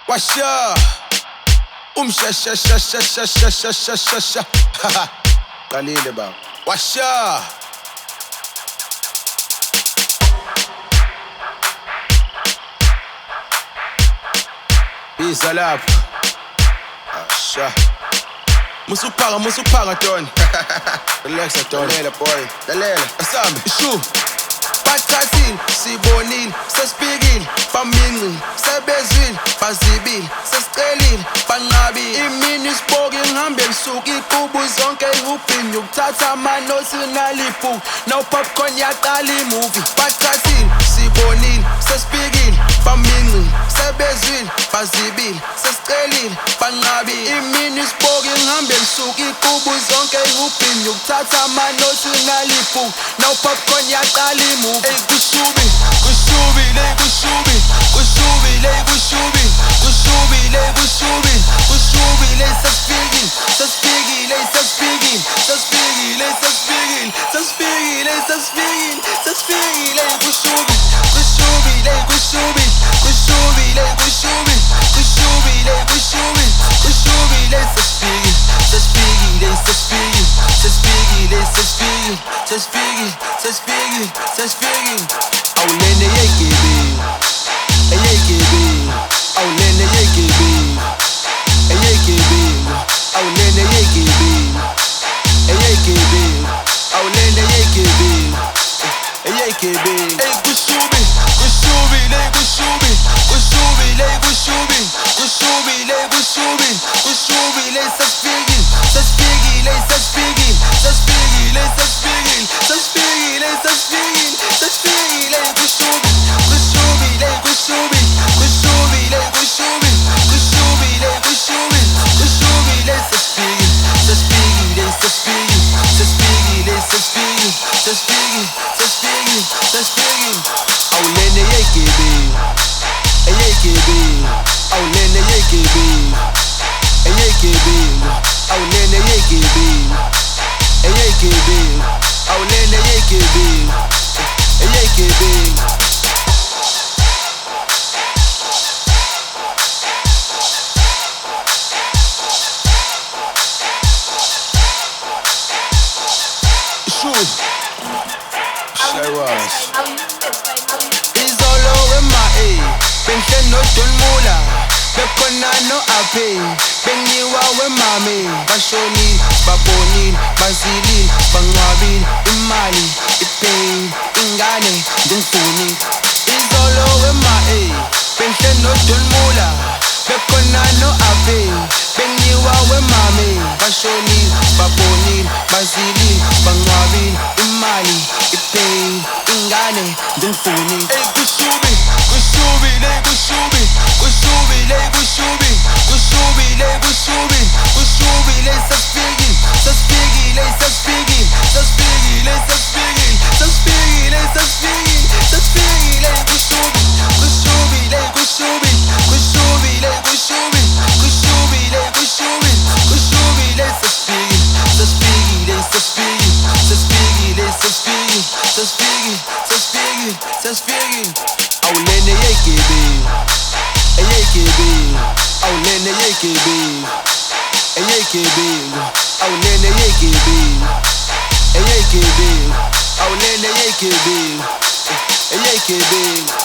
Washa sha sha sha sha sha sha sha sha sha sha. Haha. Qalile ba. Washa. Isa lapho. Asha. Musupanga Tony. Relax Tony. Dalela boy. Dalela. Asambe. Ishu. Bathathile, sibonile, sesifikile, bamingcile, sebezwile, bazibile, sesicelile, banqabile. Imini isiboki ngihambe ngisuka iqubu zonke ihubhini ukuthatha amanothi naliphu no popcorn yaqala imovie. Bathathile, sibonile, sesifikile, bamingcile, sebezwile, bazibile, sesicelile, banqabile. Imini isiboki ngihambe ngisuka iqubu zonke ihubhini ukuthatha amanothi naliphu no popcorn yaqala imovie. Ey kushubi, kushubi, le kushubi, kushubi, le kushubi, kushubi, le kushubi, kushubi, le sesfikile, sesfikile, sesfikile, sesfikile, sesfikile, sesfikile, sesfikile, sesfikile, kushubi, kushubi, le kushubi, kushubi, le kushubi, kushubi, le kushubi, kushubi, le sesfikile, sesfikile, sesfikile, sesfikile, sesfikile, sesfikile, sesfikile, sesfikile. Awulene yekebe, eyekebe, awulene yekebe, eyekebe, awulene yekebe, eyekebe, awulene yekebe, eyekebe. Ey kushubi, kushubi, le kushubi, kushubi, le kushubi, kushubi, le kushubi, kushubi, le sesfikile, sesfikile, sesfikile, sesfikile, sesfikile, sesfikile, sesfikile, sesfikile, kushubi, kushubi, le kushubi, kushubi, le kushubi, kushubi, le kushubi, kushubi, le sesfikile, sesfikile, sesfikile, sesfikile, sesfikile, sesfikile, sesfikile, sesfikile. Awulene yekebe, eyekebe, awulene yekebe, eyekebe, awulene yekebe, eyekebe, awulene yekebe, eyekebe. Sure. Shaywas. Izolo wema benhle no Don Mula, bekhona no Ape, bengiwa wemame, bashonile, babonile, bazilile, banqwabile, imali, ipain, ingane, ngimfunile. Izolo wema benhle no Don Mula, bekhona no Ape, bengiwa wemame, bashonile, babonile, bazilile, banqwabile, imali, ipain, ingane, ngimfunile. Ey kushubi, kushubi, le kushubi, kushubi, le kushubi, kushubi, le kushubi, kushubi, le sesfikile, sesfikile, sesfikile, sesfikile, sesfikile, sesfikile, sesfikile, sesfikile, kushubi, kushubi, le kushubi, kushubi, le kushubi, kushubi, le kushubi, kushubi, le sesfikile, sesfikile, sesfikile, sesfikile, sesfikile, sesfikile, sesfikile, sesfikile. Awulene yekebe, eyekebe, awulene yekebe, eyekebe, awulene yekebe, eyekebe, awulene yekebe, eyekebe.